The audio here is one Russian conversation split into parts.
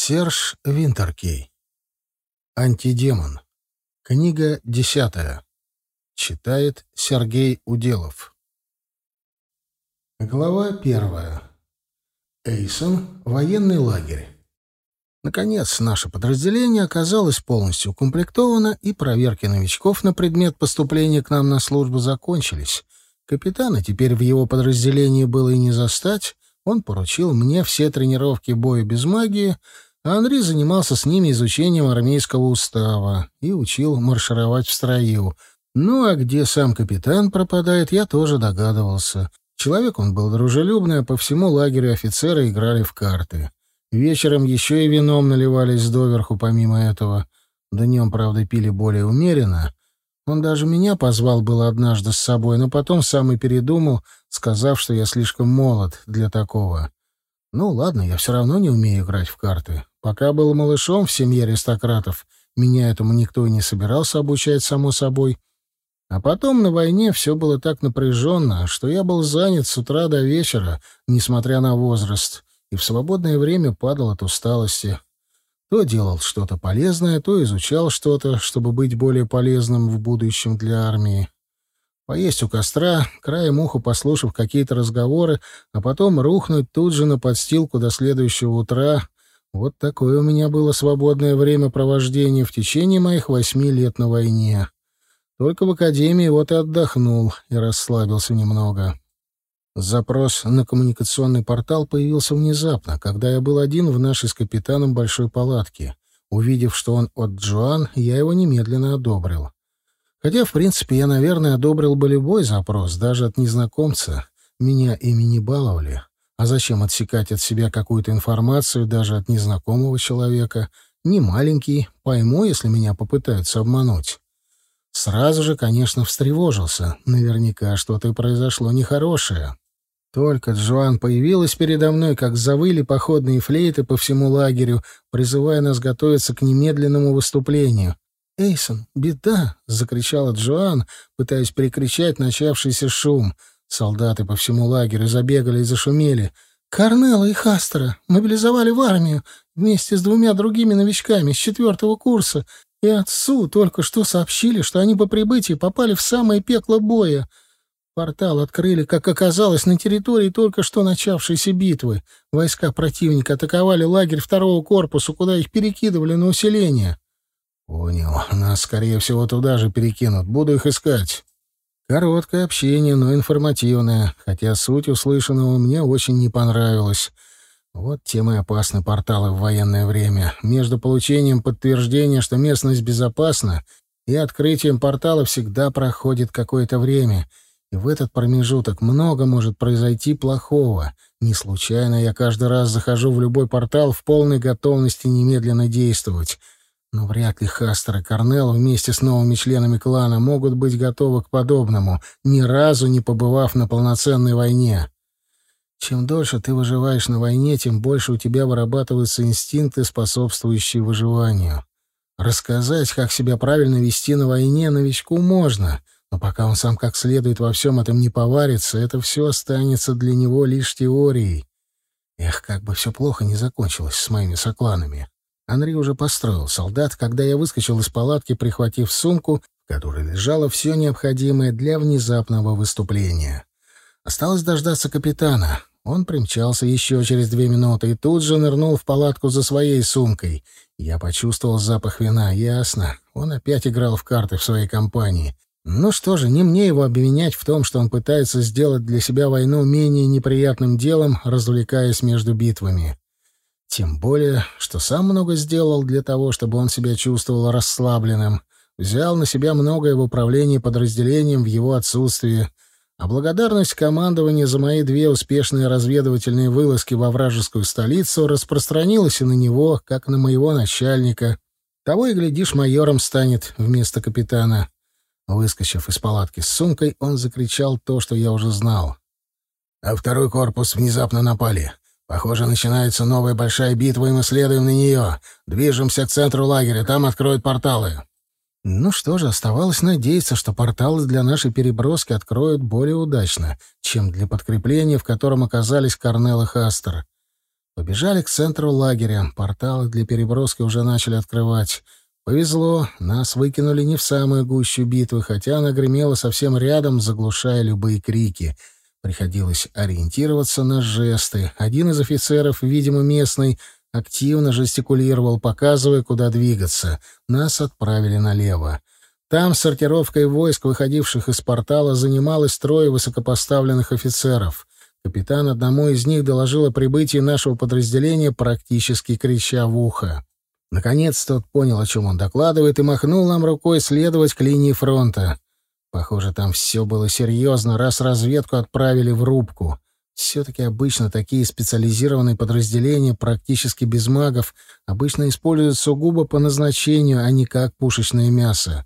Серж Винтеркей. Антидемон. Книга 10. Читает Сергей Уделов. Глава 1. Эйсон. Военный лагерь. Наконец, наше подразделение оказалось полностью укомплектовано, и проверки новичков на предмет поступления к нам на службу закончились. Капитана теперь в его подразделении было и не застать. Он поручил мне все тренировки боя без магии, а Андрей занимался с ними изучением армейского устава и учил маршировать в строю. Ну а где сам капитан пропадает, я тоже догадывался. Человек он был дружелюбный, а по всему лагерю офицеры играли в карты. Вечером еще и вином наливались доверху помимо этого. Днем, правда, пили более умеренно. Он даже меня позвал было однажды с собой, но потом сам и передумал, сказав, что я слишком молод для такого. Ну ладно, я все равно не умею играть в карты. Пока был малышом в семье аристократов, меня этому никто и не собирался обучать, само собой. А потом на войне все было так напряженно, что я был занят с утра до вечера, несмотря на возраст, и в свободное время падал от усталости. То делал что-то полезное, то изучал что-то, чтобы быть более полезным в будущем для армии. Поесть у костра, краем уха послушав какие-то разговоры, а потом рухнуть тут же на подстилку до следующего утра. Вот такое у меня было свободное времяпровождение в течение моих 8 лет на войне. Только в академии вот и отдохнул, и расслабился немного. Запрос на коммуникационный портал появился внезапно, когда я был один в нашей с капитаном большой палатке. Увидев, что он от Джоан, я его немедленно одобрил. Хотя, в принципе, я, наверное, одобрил бы любой запрос, даже от незнакомца. Меня ими не баловали. А зачем отсекать от себя какую-то информацию даже от незнакомого человека? Не маленький, пойму, если меня попытаются обмануть. Сразу же, конечно, встревожился. Наверняка что-то и произошло нехорошее. Только Джоан появилась передо мной, как завыли походные флейты по всему лагерю, призывая нас готовиться к немедленному выступлению. «Эйсон, беда!» — закричала Джоан, пытаясь перекричать начавшийся шум. Солдаты по всему лагерю забегали и зашумели. «Корнелла и Хастера мобилизовали в армию вместе с 2 другими новичками с 4-го курса, и отцу только что сообщили, что они по прибытии попали в самое пекло боя. Портал открыли, как оказалось, на территории только что начавшейся битвы. Войска противника атаковали лагерь 2-го корпуса, куда их перекидывали на усиление». «Понял. Нас, скорее всего, туда же перекинут. Буду их искать». Короткое общение, но информативное, хотя суть услышанного мне очень не понравилась. Вот тем и опасны порталы в военное время. Между получением подтверждения, что местность безопасна, и открытием портала всегда проходит какое-то время. И в этот промежуток много может произойти плохого. Не случайно я каждый раз захожу в любой портал в полной готовности немедленно действовать. Но вряд ли Хастер и Корнелл вместе с новыми членами клана могут быть готовы к подобному, ни разу не побывав на полноценной войне. Чем дольше ты выживаешь на войне, тем больше у тебя вырабатываются инстинкты, способствующие выживанию. Рассказать, как себя правильно вести на войне, новичку можно, но пока он сам как следует во всем этом не поварится, это все останется для него лишь теорией. Эх, как бы все плохо не закончилось с моими сокланами. Анри уже построил солдат, когда я выскочил из палатки, прихватив сумку, в которой лежало все необходимое для внезапного выступления. Осталось дождаться капитана. Он примчался еще через 2 минуты и тут же нырнул в палатку за своей сумкой. Я почувствовал запах вина. Ясно. Он опять играл в карты в своей компании. Ну что же, не мне его обвинять в том, что он пытается сделать для себя войну менее неприятным делом, развлекаясь между битвами. Тем более, что сам много сделал для того, чтобы он себя чувствовал расслабленным. Взял на себя многое в управлении подразделением в его отсутствие. А благодарность командования за мои 2 успешные разведывательные вылазки во вражескую столицу распространилась и на него, как на моего начальника. Того и глядишь, майором станет вместо капитана. Выскочив из палатки с сумкой, он закричал то, что я уже знал. «А 2-й корпус внезапно напали. Похоже, начинается новая большая битва, и мы следуем на нее. Движемся к центру лагеря, там откроют порталы». Ну что же, оставалось надеяться, что порталы для нашей переброски откроют более удачно, чем для подкрепления, в котором оказались Корнелл и Хастер. Побежали к центру лагеря. Порталы для переброски уже начали открывать. Повезло, нас выкинули не в самую гущу битвы, хотя она гремела совсем рядом, заглушая любые крики. Приходилось ориентироваться на жесты. Один из офицеров, видимо, местный, активно жестикулировал, показывая, куда двигаться. Нас отправили налево. Там сортировкой войск, выходивших из портала, занималось трое высокопоставленных офицеров. Капитан одному из них доложил о прибытии нашего подразделения, практически крича в ухо. Наконец тот понял, о чем он докладывает, и махнул нам рукой следовать к линии фронта. Похоже, там все было серьезно, раз разведку отправили в рубку. Все-таки обычно такие специализированные подразделения, практически без магов, обычно используют сугубо по назначению, а не как пушечное мясо.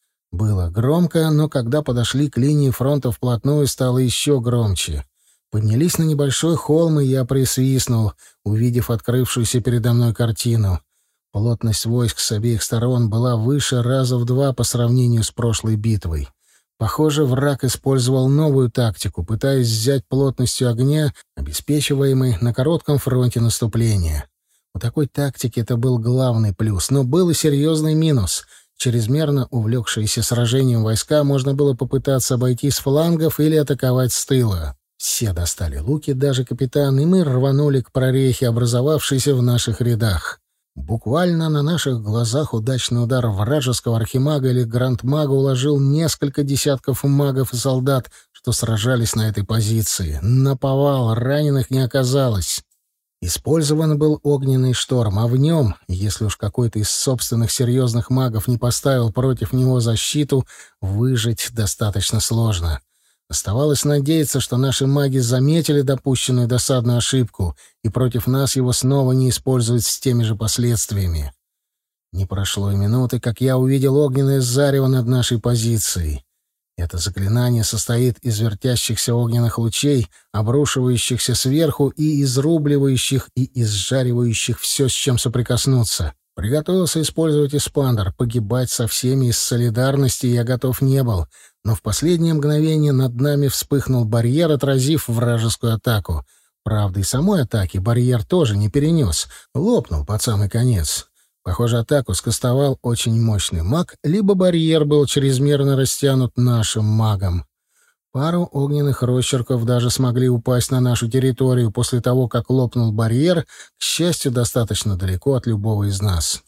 Было громко, но когда подошли к линии фронта вплотную, стало еще громче. Поднялись на небольшой холм, и я присвистнул, увидев открывшуюся передо мной картину. Плотность войск с обеих сторон была выше раза в 2 по сравнению с прошлой битвой. Похоже, враг использовал новую тактику, пытаясь взять плотностью огня, обеспечиваемый на коротком фронте наступления. У такой тактики это был главный плюс, но был и серьезный минус. Чрезмерно увлекшиеся сражением войска можно было попытаться обойти с флангов или атаковать с тыла. Все достали луки, даже капитан, и мы рванули к прорехе, образовавшейся в наших рядах. Буквально на наших глазах удачный удар вражеского архимага или грандмага уложил несколько десятков магов и солдат, что сражались на этой позиции. Наповал, раненых не оказалось. Использован был огненный шторм, а в нем, если уж какой-то из собственных серьезных магов не поставил против него защиту, выжить достаточно сложно. Оставалось надеяться, что наши маги заметили допущенную досадную ошибку, и против нас его снова не используют с теми же последствиями. Не прошло и минуты, как я увидел огненное зарево над нашей позицией. Это заклинание состоит из вертящихся огненных лучей, обрушивающихся сверху и изрубливающих и изжаривающих все, с чем соприкоснуться. Приготовился использовать эспандер. Погибать со всеми из солидарности я готов не был, но в последнее мгновение над нами вспыхнул барьер, отразив вражескую атаку. Правда, и самой атаки барьер тоже не перенес. Лопнул под самый конец. Похоже, атаку скостовал очень мощный маг, либо барьер был чрезмерно растянут нашим магом. Пару огненных росчерков даже смогли упасть на нашу территорию после того, как лопнул барьер, к счастью, достаточно далеко от любого из нас.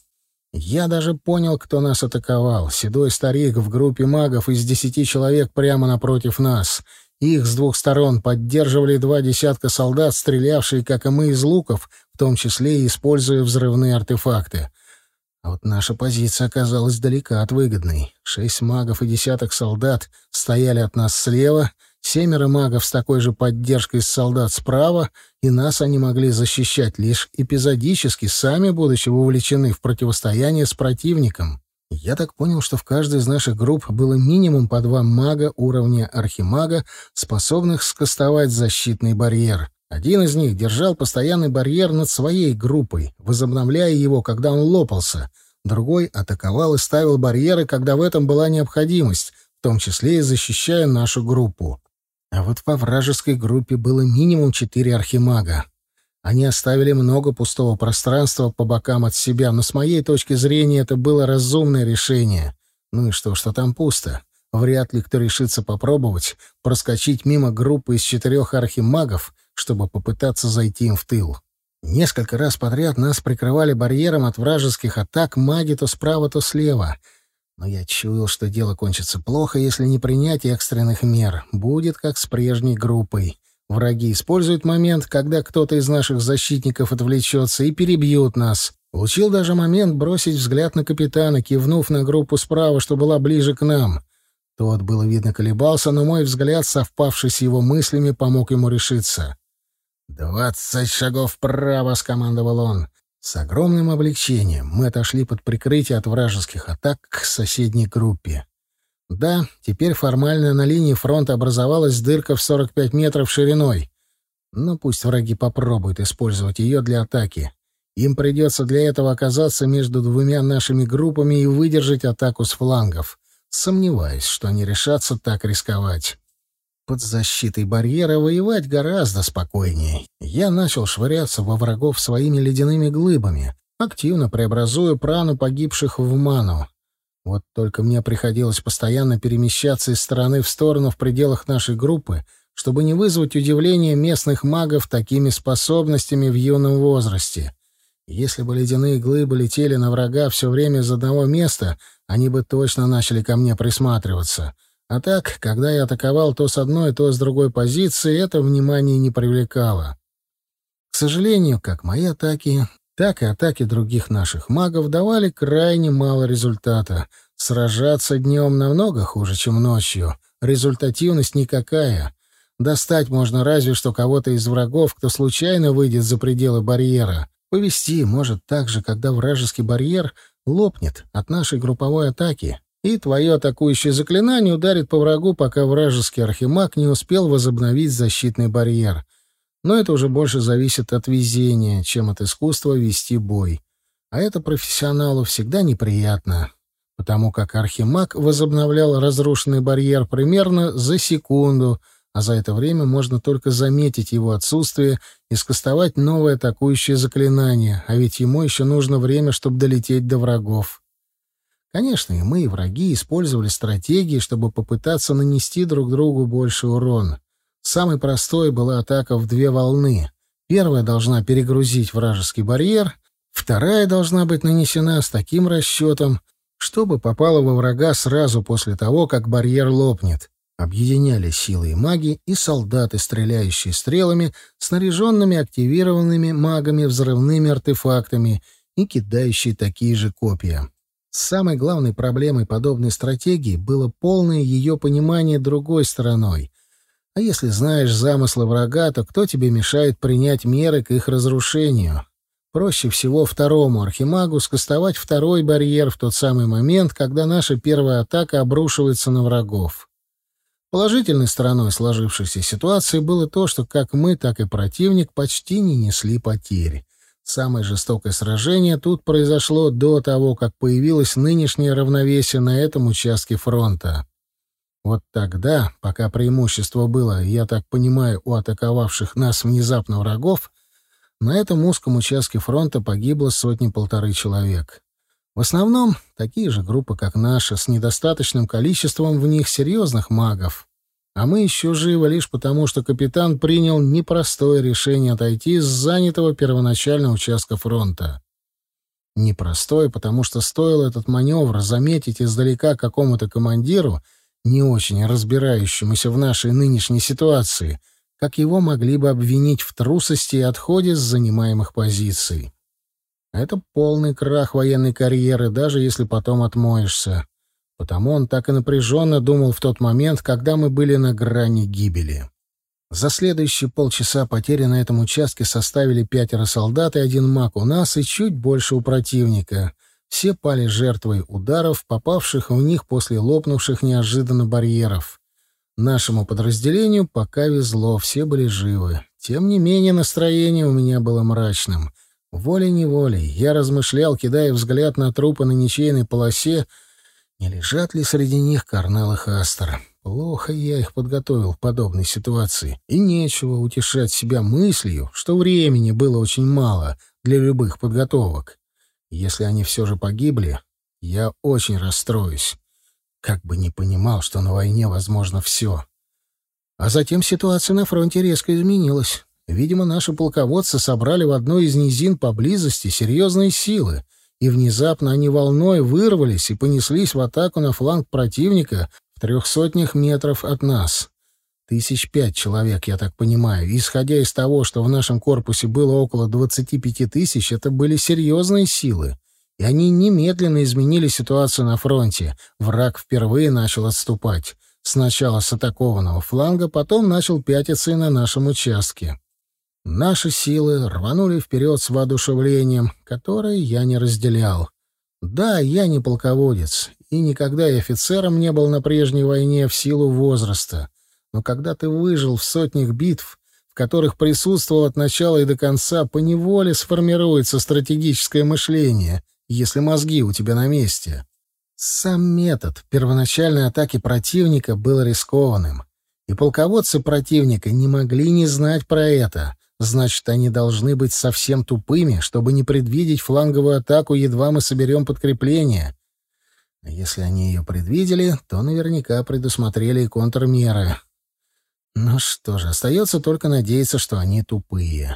Я даже понял, кто нас атаковал. Седой старик в группе магов из 10 человек прямо напротив нас. Их с 2 сторон поддерживали 2 десятка солдат, стрелявшие, как и мы, из луков, в том числе и используя взрывные артефакты. А вот наша позиция оказалась далека от выгодной. 6 магов и десяток солдат стояли от нас слева, 7 магов с такой же поддержкой из солдат справа, и нас они могли защищать лишь эпизодически, сами будучи вовлечены в противостояние с противником. Я так понял, что в каждой из наших групп было минимум по 2 мага уровня архимага, способных скостовать защитный барьер. Один из них держал постоянный барьер над своей группой, возобновляя его, когда он лопался. Другой атаковал и ставил барьеры, когда в этом была необходимость, в том числе и защищая нашу группу. А вот по вражеской группе было минимум 4 архимага. Они оставили много пустого пространства по бокам от себя, но с моей точки зрения это было разумное решение. Ну и что там пусто? Вряд ли кто решится попробовать проскочить мимо группы из 4 архимагов, чтобы попытаться зайти им в тыл. Несколько раз подряд нас прикрывали барьером от вражеских атак маги то справа, то слева. Но я чуял, что дело кончится плохо, если не принять экстренных мер. Будет как с прежней группой. Враги используют момент, когда кто-то из наших защитников отвлечется, и перебьют нас. Получил даже момент бросить взгляд на капитана, кивнув на группу справа, что была ближе к нам. Тот, было видно, колебался, но мой взгляд, совпавший с его мыслями, помог ему решиться. 20 шагов вправо!» — скомандовал он. С огромным облегчением мы отошли под прикрытие от вражеских атак к соседней группе. Да, теперь формально на линии фронта образовалась дырка в 45 метров шириной. Но пусть враги попробуют использовать ее для атаки. Им придется для этого оказаться между 2 нашими группами и выдержать атаку с флангов. Сомневаюсь, что они решатся так рисковать. Под защитой барьера воевать гораздо спокойнее. Я начал швыряться во врагов своими ледяными глыбами, активно преобразуя прану погибших в ману. Вот только мне приходилось постоянно перемещаться из стороны в сторону в пределах нашей группы, чтобы не вызвать удивления местных магов такими способностями в юном возрасте. Если бы ледяные глыбы летели на врага все время из одного места, они бы точно начали ко мне присматриваться. А так, когда я атаковал то с одной, то с другой позиции, это внимание не привлекало. К сожалению, как мои атаки, так и атаки других наших магов давали крайне мало результата. Сражаться днем намного хуже, чем ночью. Результативность никакая. Достать можно разве что кого-то из врагов, кто случайно выйдет за пределы барьера. Повести может так же, когда вражеский барьер лопнет от нашей групповой атаки, и твое атакующее заклинание ударит по врагу, пока вражеский архимаг не успел возобновить защитный барьер. Но это уже больше зависит от везения, чем от искусства вести бой. А это профессионалу всегда неприятно, потому как архимаг возобновлял разрушенный барьер примерно за секунду, а за это время можно только заметить его отсутствие и скастовать новое атакующее заклинание, а ведь ему еще нужно время, чтобы долететь до врагов. Конечно, и мы, и враги использовали стратегии, чтобы попытаться нанести друг другу больше урон. Самой простой была атака в две волны. Первая должна перегрузить вражеский барьер, вторая должна быть нанесена с таким расчетом, чтобы попала во врага сразу после того, как барьер лопнет. Объединяли силы и маги, и солдаты, стреляющие стрелами, снаряженными активированными магами взрывными артефактами и кидающие такие же копья. Самой главной проблемой подобной стратегии было полное ее понимание другой стороной. А если знаешь замыслы врага, то кто тебе мешает принять меры к их разрушению? Проще всего второму архимагу скастовать второй барьер в тот самый момент, когда наша первая атака обрушивается на врагов. Положительной стороной сложившейся ситуации было то, что как мы, так и противник почти не несли потерь. Самое жестокое сражение тут произошло до того, как появилось нынешнее равновесие на этом участке фронта. Вот тогда, пока преимущество было, я так понимаю, у атаковавших нас внезапно врагов, на этом узком участке фронта погибло 100-1,5 человек. В основном такие же группы, как наша, с недостаточным количеством в них серьезных магов. А мы еще живы лишь потому, что капитан принял непростое решение отойти с занятого первоначально участка фронта. Непростое, потому что стоило этот маневр заметить издалека какому-то командиру, не очень разбирающемуся в нашей нынешней ситуации, как его могли бы обвинить в трусости и отходе с занимаемых позиций. Это полный крах военной карьеры, даже если потом отмоешься. Потому он так и напряженно думал в тот момент, когда мы были на грани гибели. За следующие полчаса потери на этом участке составили 5 солдат и 1 маг у нас и чуть больше у противника. Все пали жертвой ударов, попавших в них после лопнувших неожиданно барьеров. Нашему подразделению пока везло, все были живы. Тем не менее, настроение у меня было мрачным. Волей-неволей я размышлял, кидая взгляд на трупы на ничейной полосе, не лежат ли среди них Корнел и Хастер. Плохо я их подготовил к подобной ситуации, и нечего утешать себя мыслью, что времени было очень мало для любых подготовок. Если они все же погибли, я очень расстроюсь. Как бы не понимал, что на войне возможно все. А затем ситуация на фронте резко изменилась. Видимо, наши полководцы собрали в одной из низин поблизости серьезные силы, и внезапно они волной вырвались и понеслись в атаку на фланг противника в 300 метров от нас. 5 человек, я так понимаю. Исходя из того, что в нашем корпусе было около 25 тысяч, это были серьезные силы. И они немедленно изменили ситуацию на фронте. Враг впервые начал отступать. Сначала с атакованного фланга, потом начал пятиться и на нашем участке. Наши силы рванули вперед с воодушевлением, которое я не разделял. Да, я не полководец, и никогда и офицером не был на прежней войне в силу возраста. Но когда ты выжил в сотнях битв, в которых присутствовал от начала и до конца, поневоле сформируется стратегическое мышление, если мозги у тебя на месте. Сам метод первоначальной атаки противника был рискованным. И полководцы противника не могли не знать про это. Значит, они должны быть совсем тупыми, чтобы не предвидеть фланговую атаку, едва мы соберем подкрепление. А если они ее предвидели, то наверняка предусмотрели и контрмеры. Ну что же, остается только надеяться, что они тупые.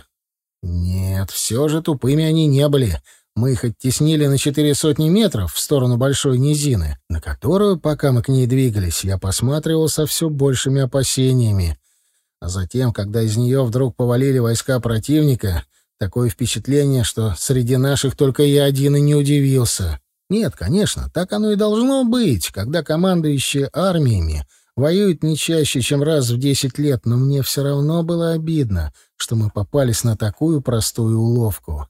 Нет, все же тупыми они не были. Мы их оттеснили на 400 метров в сторону большой низины, на которую, пока мы к ней двигались, я посматривал со все большими опасениями. А затем, когда из нее вдруг повалили войска противника, такое впечатление, что среди наших только я один и не удивился. Нет, конечно, так оно и должно быть, когда командующие армиями воюют не чаще, чем раз в 10 лет, но мне все равно было обидно, что мы попались на такую простую уловку.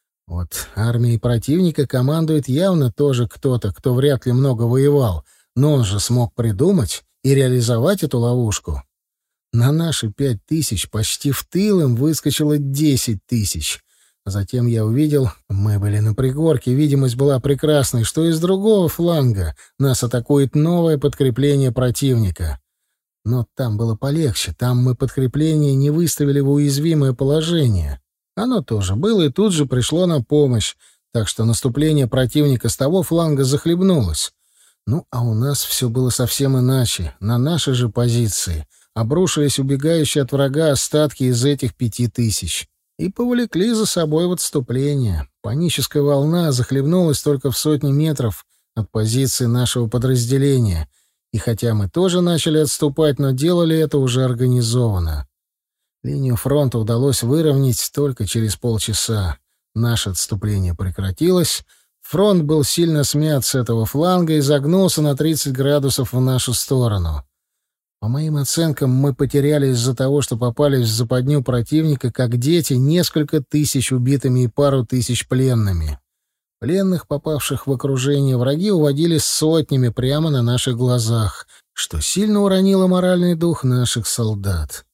Вот армией противника командует явно тоже кто-то, кто вряд ли много воевал, но он же смог придумать и реализовать эту ловушку. На наши 5000 почти в тыл им выскочило 10 000. Затем я увидел, мы были на пригорке, видимость была прекрасной, что из другого фланга нас атакует новое подкрепление противника. Но там было полегче, там мы подкрепление не выставили в уязвимое положение. Оно тоже было и тут же пришло на помощь, так что наступление противника с того фланга захлебнулось. Ну, а у нас все было совсем иначе, на нашей же позиции обрушились убегающие от врага остатки из этих 5000 и повлекли за собой в отступление. Паническая волна захлебнулась только в сотни метров от позиции нашего подразделения, и хотя мы тоже начали отступать, но делали это уже организованно. Линию фронта удалось выровнять только через полчаса. Наше отступление прекратилось, фронт был сильно смят с этого фланга и загнулся на 30 градусов в нашу сторону. По моим оценкам, мы потеряли из-за того, что попались в западню противника, как дети, несколько тысяч убитыми и пару тысяч пленными. Пленных, попавших в окружение, враги уводили сотнями прямо на наших глазах, что сильно уронило моральный дух наших солдат.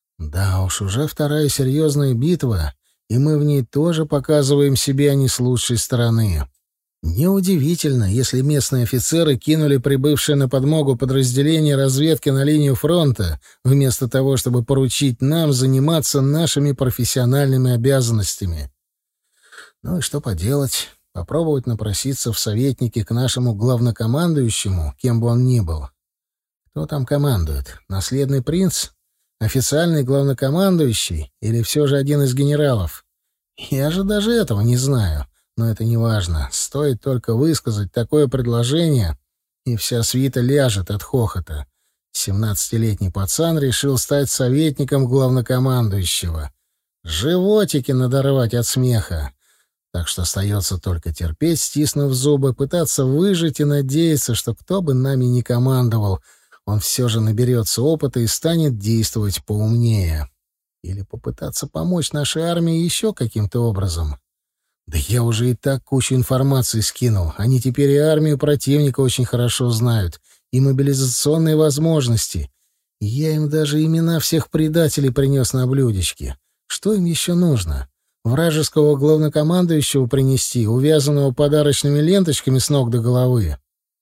Да уж, уже вторая серьезная битва, и мы в ней тоже показываем себя не с лучшей стороны. Неудивительно, если местные офицеры кинули прибывшее на подмогу подразделение разведки на линию фронта, вместо того, чтобы поручить нам заниматься нашими профессиональными обязанностями. Ну и что поделать? Попробовать напроситься в советники к нашему главнокомандующему, кем бы он ни был. Кто там командует? Наследный принц? Официальный главнокомандующий? Или все же один из генералов? Я же даже этого не знаю. Но это не важно. Стоит только высказать такое предложение, и вся свита ляжет от хохота. 17-летний пацан решил стать советником главнокомандующего. Животики надорвать от смеха. Так что остается только терпеть, стиснув зубы, пытаться выжить и надеяться, что кто бы нами ни командовал, он все же наберется опыта и станет действовать поумнее. Или попытаться помочь нашей армии еще каким-то образом. Да я уже и так кучу информации скинул. Они теперь и армию противника очень хорошо знают, и мобилизационные возможности. Я им даже имена всех предателей принес на блюдечке. Что им еще нужно? Вражеского главнокомандующего принести, увязанного подарочными ленточками с ног до головы?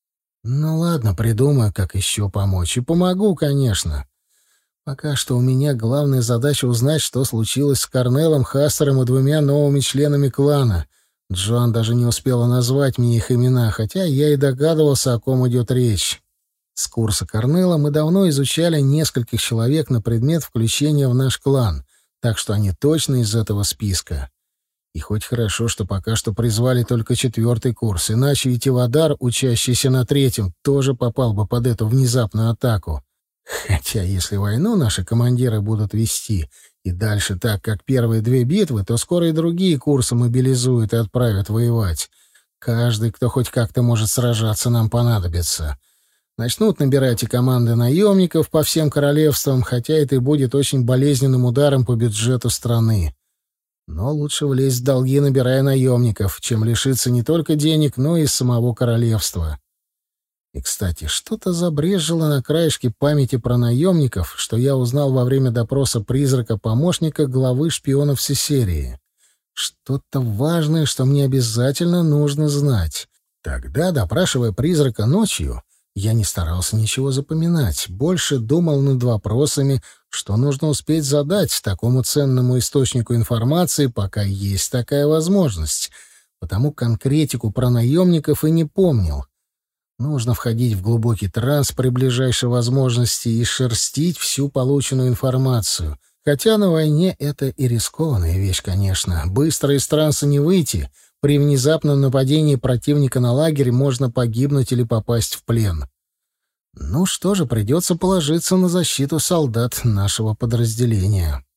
Ну ладно, придумаю, как еще помочь. И помогу, конечно. Пока что у меня главная задача узнать, что случилось с Корнелом, Хастером и 2 новыми членами клана. Джоан даже не успела назвать мне их имена, хотя я и догадывался, о ком идет речь. С курса Корнела мы давно изучали нескольких человек на предмет включения в наш клан, так что они точно из этого списка. И хоть хорошо, что пока что призвали только 4-й курс, иначе и Тивадар, учащийся на 3-м, тоже попал бы под эту внезапную атаку. Хотя, если войну наши командиры будут вести и дальше так, как первые 2 битвы, то скоро и другие курсы мобилизуют и отправят воевать. Каждый, кто хоть как-то может сражаться, нам понадобится. Начнут набирать и команды наемников по всем королевствам, хотя это и будет очень болезненным ударом по бюджету страны. Но лучше влезть в долги, набирая наемников, чем лишиться не только денег, но и самого королевства. И, кстати, что-то забрежило на краешке памяти про наемников, что я узнал во время допроса призрака-помощника главы шпионов Сесерии. Что-то важное, что мне обязательно нужно знать. Тогда, допрашивая призрака ночью, Я не старался ничего запоминать, больше думал над вопросами, что нужно успеть задать такому ценному источнику информации, пока есть такая возможность, потому конкретику про наемников и не помнил. Нужно входить в глубокий транс при ближайшей возможности и шерстить всю полученную информацию. Хотя на войне это и рискованная вещь, конечно. Быстро из транса не выйти. При внезапном нападении противника на лагерь можно погибнуть или попасть в плен. Ну что же, придется положиться на защиту солдат нашего подразделения.